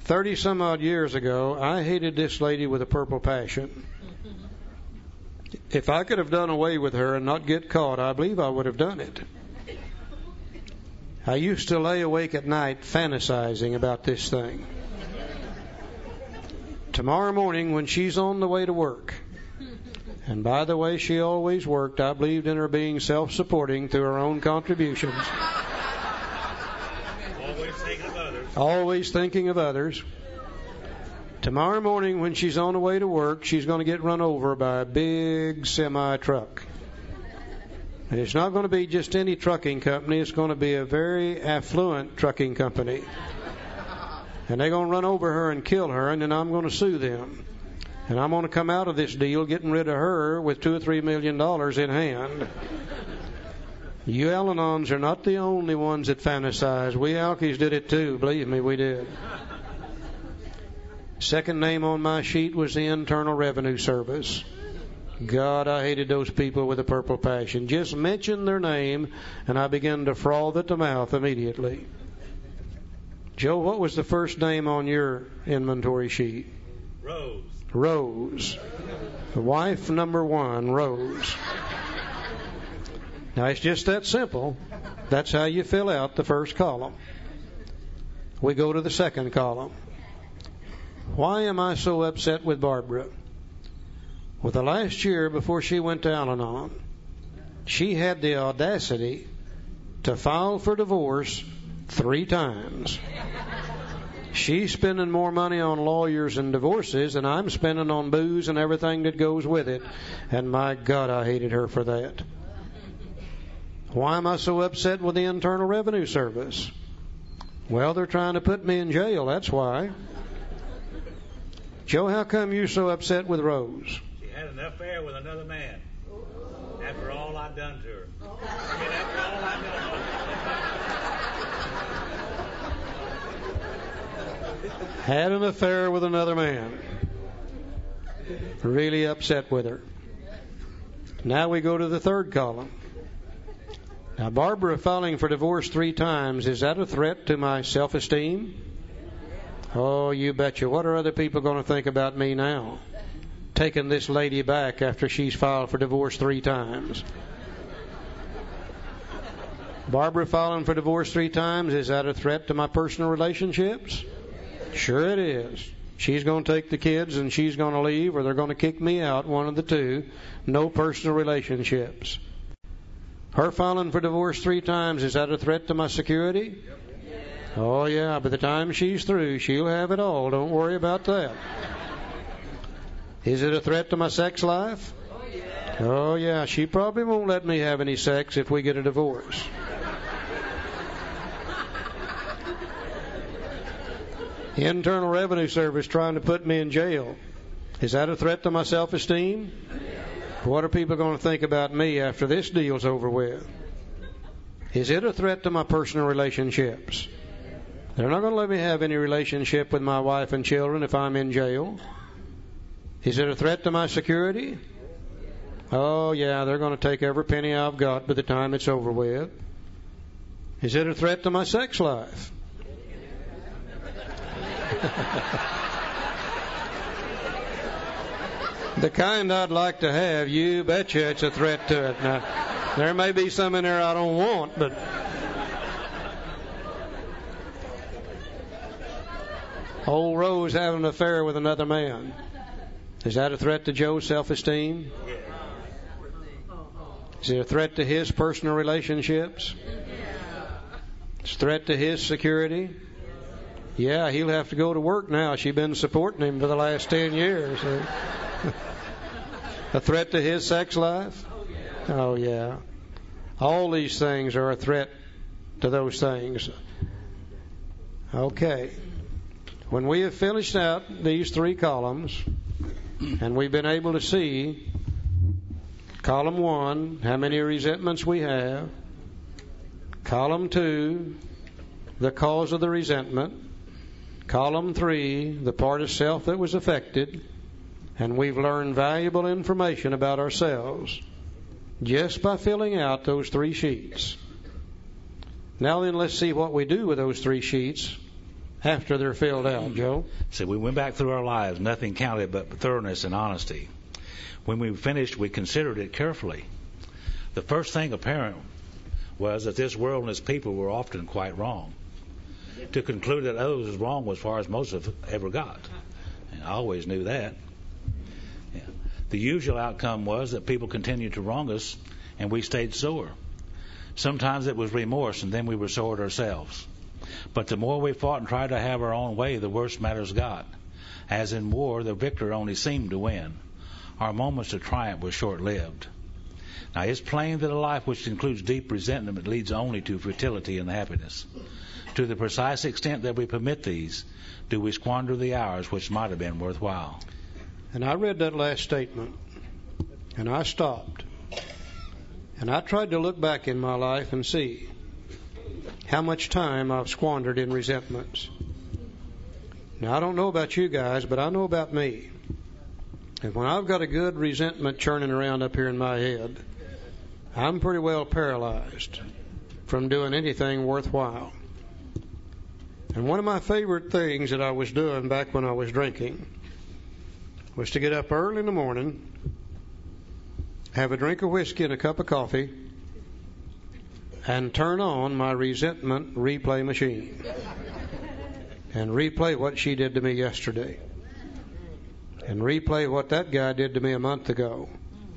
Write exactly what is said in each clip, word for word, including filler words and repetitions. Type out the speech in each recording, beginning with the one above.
Thirty some odd years ago, I hated this lady with a purple passion. If I could have done away with her and not get caught, I believe I would have done it. I used to lay awake at night fantasizing about this thing. Tomorrow morning when she's on the way to work, and by the way she always worked, I believed in her being self-supporting through her own contributions. Always thinking of others. Always thinking of others. Tomorrow morning when she's on the way to work, she's going to get run over by a big semi-truck. And it's not going to be just any trucking company. It's going to be a very affluent trucking company. And they're going to run over her and kill her, and then I'm going to sue them. And I'm going to come out of this deal getting rid of her with two or three million dollars in hand. You Al-Anons are not the only ones that fantasize. We Alkies did it too. Believe me, we did. Second name on my sheet was the Internal Revenue Service. God, I hated those people with a purple passion. Just mention their name, and I began to froth at the mouth immediately. Joe, what was the first name on your inventory sheet? Rose. Rose. Wife number one, Rose. Now, it's just that simple. That's how you fill out the first column. We go to the second column. Why am I so upset with Barbara? Well, the last year before she went to Al-Anon, she had the audacity to file for divorce three times. She's spending more money on lawyers and divorces than I'm spending on booze and everything that goes with it. And my God, I hated her for that. Why am I so upset with the Internal Revenue Service? Well, they're trying to put me in jail, that's why. Joe, how come you're so upset with Rose? She had an affair with another man. After all I've done to her. I mean, after all I've done to her. Had an affair with another man. Really upset with her. Now we go to the third column. Now, Barbara filing for divorce three times, is that a threat to my self-esteem? Oh, you betcha. What are other people going to think about me now? Taking this lady back after she's filed for divorce three times. Barbara filing for divorce three times, is that a threat to my personal relationships? Sure it is. She's going to take the kids and she's going to leave, or they're going to kick me out, one of the two. No personal relationships. Her filing for divorce three times, is that a threat to my security? Oh, yeah, by the time she's through, she'll have it all. Don't worry about that. Is it a threat to my sex life? Oh, yeah, she probably won't let me have any sex if we get a divorce. Internal Revenue Service trying to put me in jail. Is that a threat to my self-esteem? What are people going to think about me after this deal's over with? Is it a threat to my personal relationships? They're not going to let me have any relationship with my wife and children if I'm in jail. Is it a threat to my security? Oh, yeah, they're going to take every penny I've got by the time it's over with. Is it a threat to my sex life? The kind I'd like to have, you betcha it's a threat to it. Now, there may be some in there I don't want, but old Rose having an affair with another man. Is that a threat to Joe's self-esteem? Is it a threat to his personal relationships? It's a threat to his security? Yeah, he'll have to go to work now. She's been supporting him for the last ten years. A threat to his sex life? Oh, yeah. All these things are a threat to those things. Okay. When we have finished out these three columns, and we've been able to see column one, how many resentments we have, column two, the cause of the resentment, column three, the part of self that was affected, and we've learned valuable information about ourselves just by filling out those three sheets. Now then, let's see what we do with those three sheets after they're filled out, Joe? So we went back through our lives. Nothing counted but thoroughness and honesty. When we finished, we considered it carefully. The first thing apparent was that this world and its people were often quite wrong. To conclude that others was wrong was as far as most of ever got. And I always knew that. Yeah. The usual outcome was that people continued to wrong us, and we stayed sore. Sometimes it was remorse, and then we were sore ourselves. But the more we fought and tried to have our own way, the worse matters got. As in war, the victor only seemed to win. Our moments of triumph were short-lived. Now, it's plain that a life which includes deep resentment leads only to futility and happiness. To the precise extent that we permit these, do we squander the hours which might have been worthwhile. And I read that last statement, and I stopped. And I tried to look back in my life and see how much time I've squandered in resentments. Now, I don't know about you guys, but I know about me. And when I've got a good resentment churning around up here in my head, I'm pretty well paralyzed from doing anything worthwhile. And one of my favorite things that I was doing back when I was drinking was to get up early in the morning, have a drink of whiskey and a cup of coffee, and turn on my resentment replay machine and replay what she did to me yesterday, and replay what that guy did to me a month ago,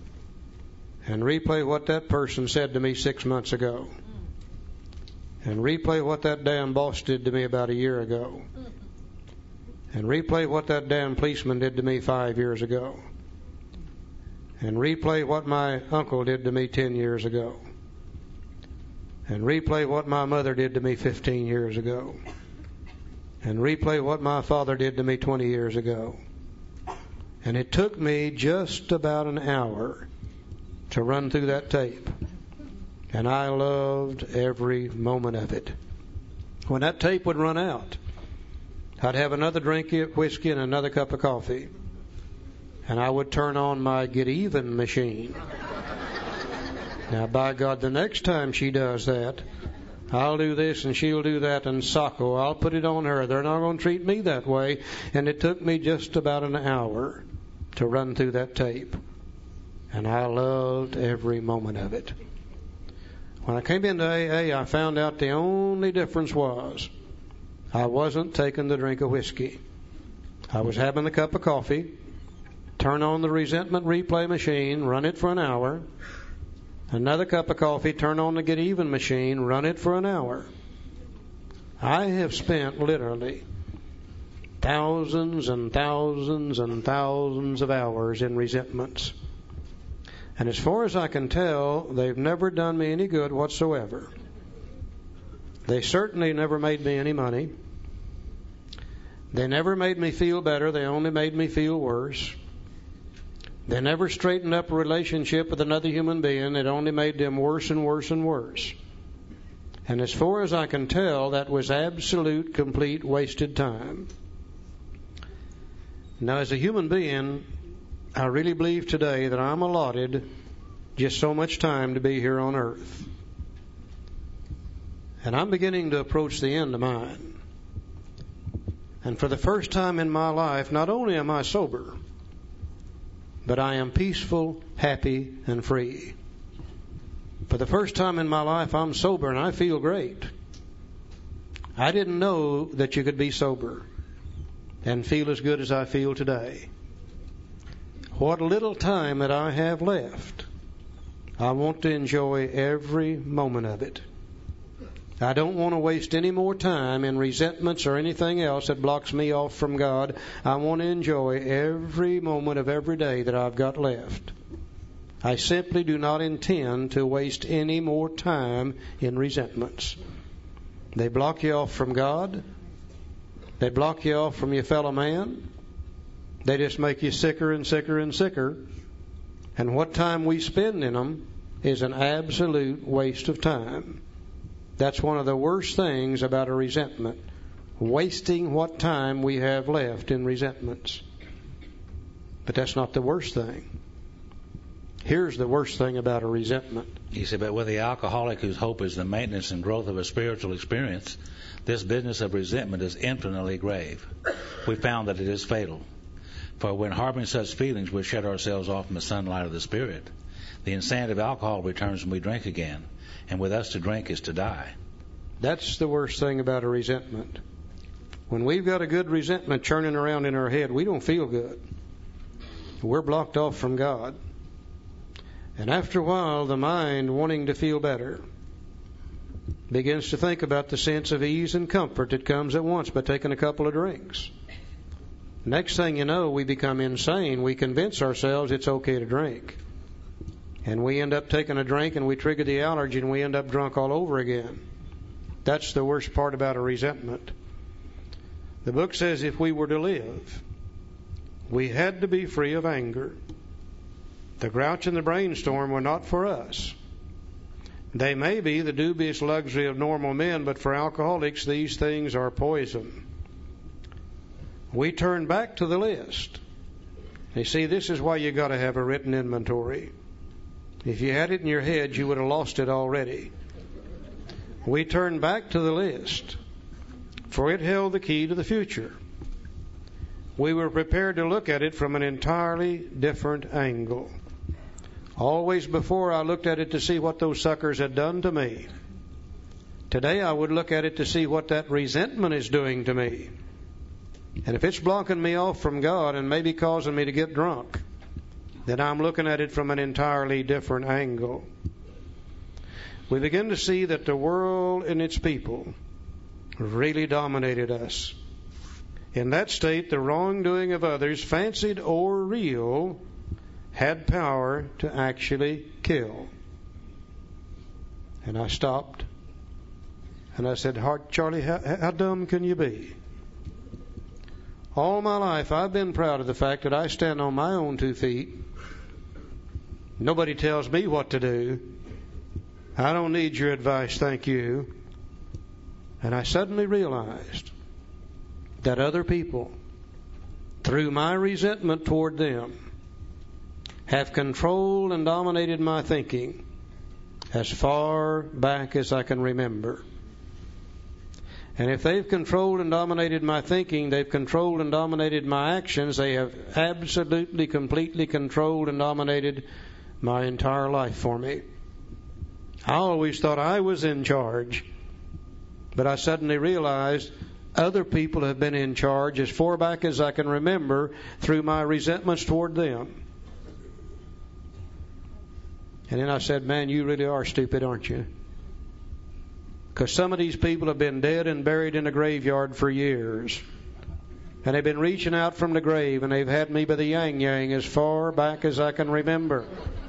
and replay what that person said to me six months ago, and replay what that damn boss did to me about a year ago, and replay what that damn policeman did to me five years ago, and replay what my uncle did to me ten years ago, and replay what my mother did to me fifteen years ago, and replay what my father did to me twenty years ago. And it took me just about an hour to run through that tape. And I loved every moment of it. When that tape would run out, I'd have another drink of whiskey and another cup of coffee. And I would turn on my get even machine. Now, by God, the next time she does that, I'll do this and she'll do that, and Socko, I'll put it on her. They're not going to treat me that way. And it took me just about an hour to run through that tape. And I loved every moment of it. When I came into A A, I found out the only difference was I wasn't taking the drink of whiskey. I was having a cup of coffee, turn on the resentment replay machine, run it for an hour. Another cup of coffee, turn on the get even machine, run it for an hour. I have spent literally thousands and thousands and thousands of hours in resentments. And as far as I can tell, they've never done me any good whatsoever. They certainly never made me any money. They never made me feel better. They only made me feel worse. They never straightened up a relationship with another human being. It only made them worse and worse and worse. And as far as I can tell, that was absolute, complete, wasted time. Now, as a human being, I really believe today that I'm allotted just so much time to be here on earth. And I'm beginning to approach the end of mine. And for the first time in my life, not only am I sober, but I am peaceful, happy, and free. For the first time in my life, I'm sober and I feel great. I didn't know that you could be sober and feel as good as I feel today. What little time that I have left, I want to enjoy every moment of it. I don't want to waste any more time in resentments or anything else that blocks me off from God. I want to enjoy every moment of every day that I've got left. I simply do not intend to waste any more time in resentments. They block you off from God. They block you off from your fellow man. They just make you sicker and sicker and sicker. And what time we spend in them is an absolute waste of time. That's one of the worst things about a resentment. Wasting what time we have left in resentments. But that's not the worst thing. Here's the worst thing about a resentment. He said, but with the alcoholic whose hope is the maintenance and growth of a spiritual experience, this business of resentment is infinitely grave. We found that it is fatal. For when harboring such feelings, we shut ourselves off from the sunlight of the Spirit. The insanity of alcohol returns when we drink again, and with us to drink is to die. That's the worst thing about a resentment. When we've got a good resentment churning around in our head, we don't feel good. We're blocked off from God. And after a while, the mind, wanting to feel better, begins to think about the sense of ease and comfort that comes at once by taking a couple of drinks. Next thing you know, we become insane. We convince ourselves it's okay to drink. And we end up taking a drink and we trigger the allergy and we end up drunk all over again. That's the worst part about a resentment. The book says if we were to live, we had to be free of anger. The grouch and the brainstorm were not for us. They may be the dubious luxury of normal men, but for alcoholics, these things are poison. We turn back to the list. You see, this is why you got to have a written inventory. If you had it in your head, you would have lost it already. We turn back to the list, for it held the key to the future. We were prepared to look at it from an entirely different angle. Always before I looked at it to see what those suckers had done to me. Today I would look at it to see what that resentment is doing to me. And if it's blocking me off from God and maybe causing me to get drunk, then I'm looking at it from an entirely different angle. We begin to see that the world and its people really dominated us. In that state, the wrongdoing of others, fancied or real, had power to actually kill. And I stopped and I said, Charlie, how, how dumb can you be? All my life I've been proud of the fact that I stand on my own two feet. Nobody tells me what to do. I don't need your advice, thank you. And I suddenly realized that other people, through my resentment toward them, have controlled and dominated my thinking as far back as I can remember. And if they've controlled and dominated my thinking, they've controlled and dominated my actions, they have absolutely, completely controlled and dominated my entire life for me. I always thought I was in charge, but I suddenly realized other people have been in charge as far back as I can remember through my resentments toward them. And then I said, man, you really are stupid, aren't you? Because some of these people have been dead and buried in a graveyard for years. And they've been reaching out from the grave, and they've had me by the yang-yang as far back as I can remember.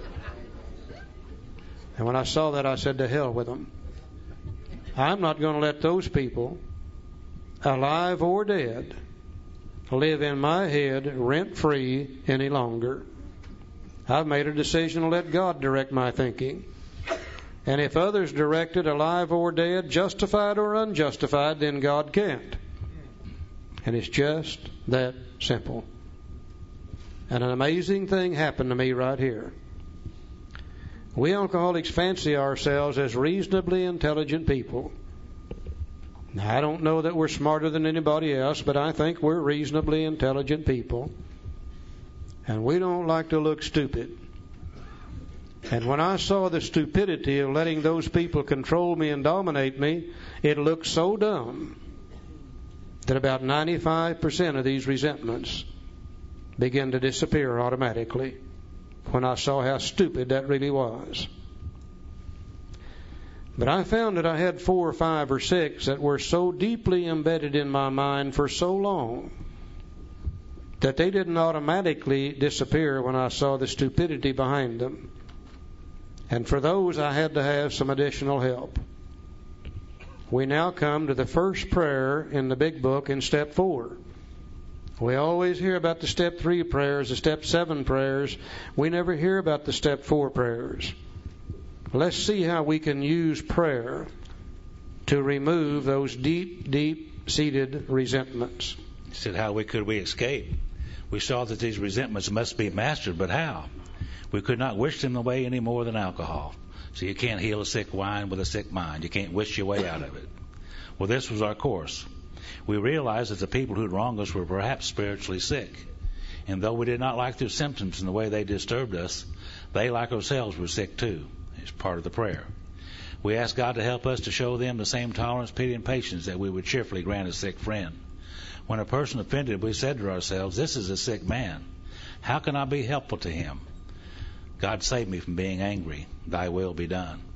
And when I saw that, I said, to hell with them. I'm not going to let those people, alive or dead, live in my head rent-free any longer. I've made a decision to let God direct my thinking. And if others direct it, alive or dead, justified or unjustified, then God can't. And it's just that simple. And an amazing thing happened to me right here. We alcoholics fancy ourselves as reasonably intelligent people. Now, I don't know that we're smarter than anybody else, but I think we're reasonably intelligent people. And we don't like to look stupid. And when I saw the stupidity of letting those people control me and dominate me, it looked so dumb that about ninety-five percent of these resentments began to disappear automatically when I saw how stupid that really was. But I found that I had four or five or six that were so deeply embedded in my mind for so long that they didn't automatically disappear when I saw the stupidity behind them. And for those, I had to have some additional help. We now come to the first prayer in the big book in step four. We always hear about the step three prayers, the step seven prayers. We never hear about the step four prayers. Let's see how we can use prayer to remove those deep, deep-seated resentments. He said, how we could we escape? We saw that these resentments must be mastered, but how? We could not wish them away any more than alcohol. So you can't heal a sick mind with a sick mind. You can't wish your way out of it. Well, this was our course. We realized that the people who'd wronged us were perhaps spiritually sick. And though we did not like their symptoms and the way they disturbed us, they, like ourselves, were sick too. It's part of the prayer. We asked God to help us to show them the same tolerance, pity, and patience that we would cheerfully grant a sick friend. When a person offended, we said to ourselves, this is a sick man. How can I be helpful to him? God save me from being angry. Thy will be done.